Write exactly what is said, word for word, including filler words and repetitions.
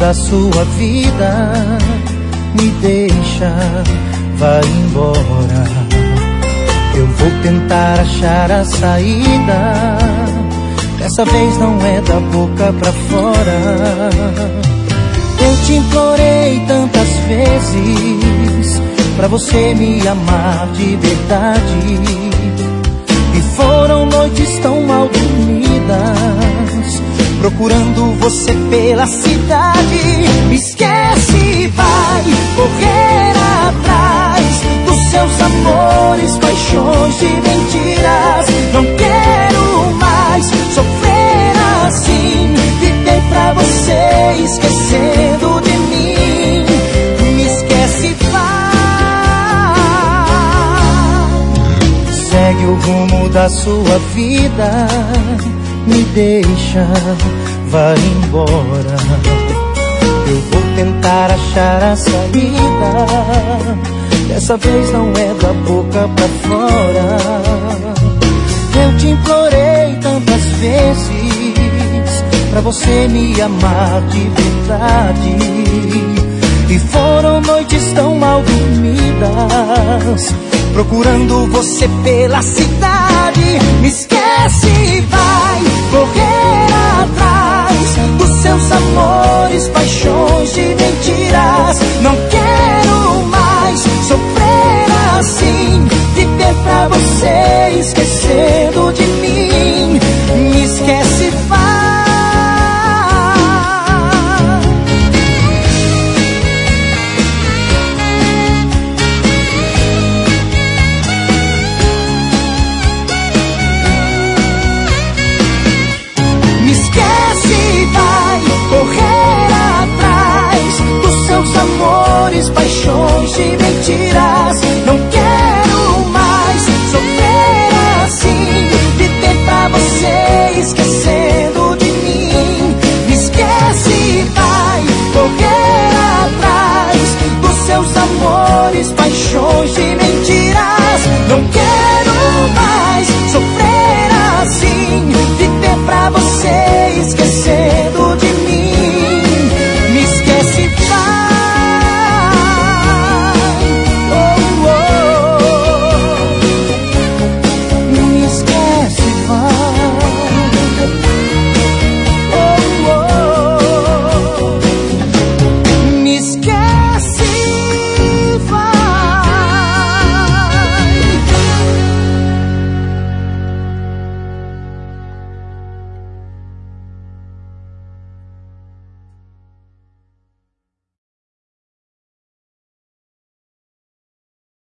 da sua vida, me deixa, vai embora. Eu vou tentar achar a saída, dessa vez não é da boca pra fora. Eu te implorei tantas vezes pra você me amar de verdade, e foram noites tão mal dormidas, procurando você pela cidade. Me esquece, vai correr atrás dos seus amores, paixões e mentiras. Não quero mais sofrer assim, viver pra você esquecendo de mim. Me esquece, vai, segue o rumo da sua vida, me deixa, vai embora. Eu vou tentar achar a saída, dessa vez não é da boca pra fora. Eu te implorei tantas vezes pra você me amar de verdade, e foram noites tão mal dormidas, procurando você pela cidade. Me esquece, vai